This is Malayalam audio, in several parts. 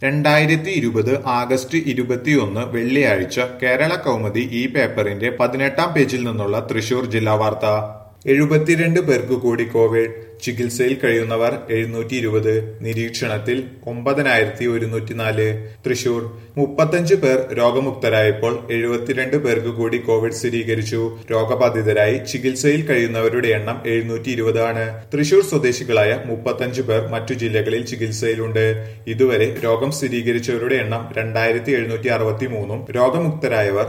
2020 ആഗസ്റ്റ് 21 വെള്ളിയാഴ്ച കേരള കൗമുദി ഈ പേപ്പറിന്റെ 18-ാം പേജിൽ നിന്നുള്ള തൃശൂർ ജില്ലാ വാർത്ത. 72 പേർക്ക് കൂടി കോവിഡ്, ചികിത്സയിൽ കഴിയുന്നവർ 720, നിരീക്ഷണത്തിൽ 9104. തൃശൂർ 35 പേർ രോഗമുക്തരായപ്പോൾ 72 പേർക്ക് കൂടി കോവിഡ് സ്ഥിരീകരിച്ചു. രോഗബാധിതരായി ചികിത്സയിൽ കഴിയുന്നവരുടെ എണ്ണം 720 ആണ്. തൃശൂർ സ്വദേശികളായ 35 പേർ മറ്റു ജില്ലകളിൽ ചികിത്സയിലുണ്ട്. ഇതുവരെ രോഗം സ്ഥിരീകരിച്ചവരുടെ എണ്ണം 2763, രോഗമുക്തരായവർ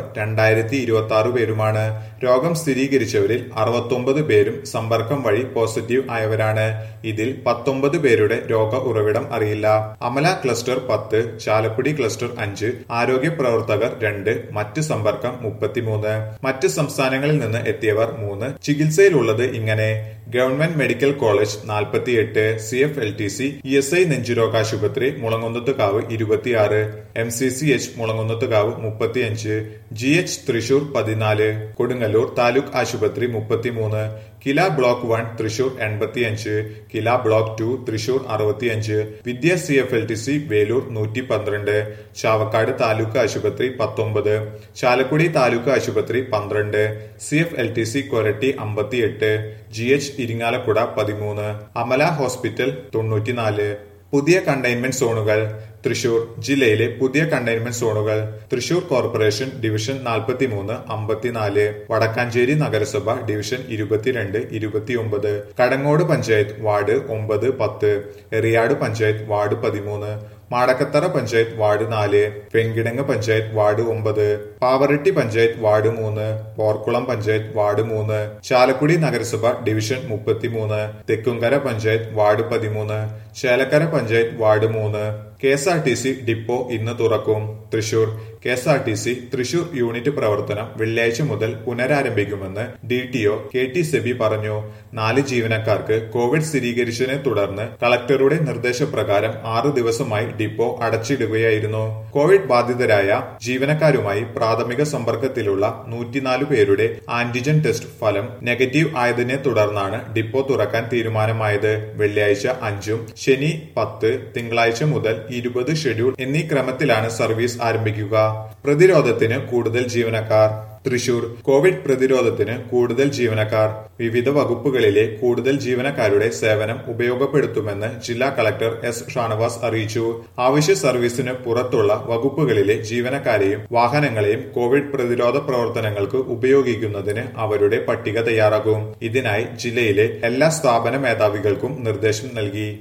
2026 പേരുമാണ്. രോഗം സ്ഥിരീകരിച്ചവരിൽ 69 പേരും സമ്പർക്കം വഴി പോസിറ്റീവ് ആയവരാണ്. ഇതിൽ 19 പേരുടെ രോഗ ഉറവിടം അറിയില്ല. അമല ക്ലസ്റ്റർ 10, ചാലക്കുടി ക്ലസ്റ്റർ 5, ആരോഗ്യ പ്രവർത്തകർ 2, മറ്റ് സമ്പർക്കം 33. മറ്റ് സംസ്ഥാനങ്ങളിൽ നിന്ന് എത്തിയവർ 3. ചികിത്സയിലുള്ളത് ഇങ്ങനെ: government medical college 48, CFLTC ESI നെഞ്ചുരോഗാശുപത്രി മുളങ്കുന്നത്തുകാവ് 26, MCCH മുളങ്കുന്നത്തുകാവ് 35, GH തൃശൂർ 14, കൊടുങ്ങല്ലൂർ താലൂക്ക് ആശുപത്രി 33, Kila block 1 Thrissur 85, Kila block 2 Thrissur 65, Vidya CFLTC Velur 112, Chavakkad taluk ആശുപത്രി 19, ചാലക്കുടി താലൂക്ക് ആശുപത്രി 12, CFLTC Koratty 58, GH Irinjalakuda 13, Amala hospital 94. പുതിയ കണ്ടെയ്ൻമെന്റ് സോണുകൾ. തൃശൂർ ജില്ലയിലെ പുതിയ കണ്ടെയ്ൻമെന്റ് സോണുകൾ: തൃശൂർ കോർപ്പറേഷൻ ഡിവിഷൻ 43, 54, വടക്കാഞ്ചേരി നഗരസഭ division 22, 29, Kadangode panchayat ward 9, 10, Eriyad panchayat ward 13, Madakkathara panchayat ward 4, Venkitangu panchayat ward 9, Pavaratty panchayat ward 3, Porkulam panchayat ward 3, Chalakudy നഗരസഭ division 33, Thekkumkara panchayat ward 13, Chelakkara panchayat ward 3. KSRTC depot ഇന്ന് തുറക്കും. തൃശൂർ KSRTC തൃശൂർ യൂണിറ്റ് പ്രവർത്തനം വെള്ളിയാഴ്ച മുതൽ പുനരാരംഭിക്കുമെന്ന് DTO KT സെബി പറഞ്ഞു. 4 ജീവനക്കാർക്ക് കോവിഡ് സ്ഥിരീകരിച്ചതിനെ തുടർന്ന് കളക്ടറുടെ നിർദ്ദേശപ്രകാരം 6 ദിവസമായി ഡിപ്പോ അടച്ചിടുകയായിരുന്നു. കോവിഡ് ബാധിതരായ ജീവനക്കാരുമായി പ്രാഥമിക സമ്പർക്കത്തിലുള്ള 104 പേരുടെ ആന്റിജൻ ടെസ്റ്റ് ഫലം നെഗറ്റീവ് ആയതിനെ തുടർന്നാണ് ഡിപ്പോ തുറക്കാൻ തീരുമാനമായത്. വെള്ളിയാഴ്ച 5, ശനി 10, തിങ്കളാഴ്ച മുതൽ 20 ഷെഡ്യൂൾ എന്നീ ക്രമത്തിലാണ് സർവീസ് ആരംഭിക്കുക. പ്രതിരോധത്തിന് കൂടുതൽ ജീവനക്കാർ. തൃശൂർ കോവിഡ് പ്രതിരോധത്തിന് കൂടുതൽ ജീവനക്കാർ. വിവിധ വകുപ്പുകളിലെ കൂടുതൽ ജീവനക്കാരുടെ സേവനം ഉപയോഗപ്പെടുത്തുമെന്ന് ജില്ലാ കളക്ടർ S. ഷാനവാസ് അറിയിച്ചു. ആവശ്യ സർവീസിന് പുറത്തുള്ള വകുപ്പുകളിലെ ജീവനക്കാരെയും വാഹനങ്ങളെയും കോവിഡ് പ്രതിരോധ പ്രവർത്തനങ്ങൾക്ക് ഉപയോഗിക്കുന്നതിന് അവരുടെ പട്ടിക തയ്യാറാക്കും. ഇതിനായി ജില്ലയിലെ എല്ലാ സ്ഥാപന മേധാവികൾക്കും നിർദ്ദേശം നൽകി.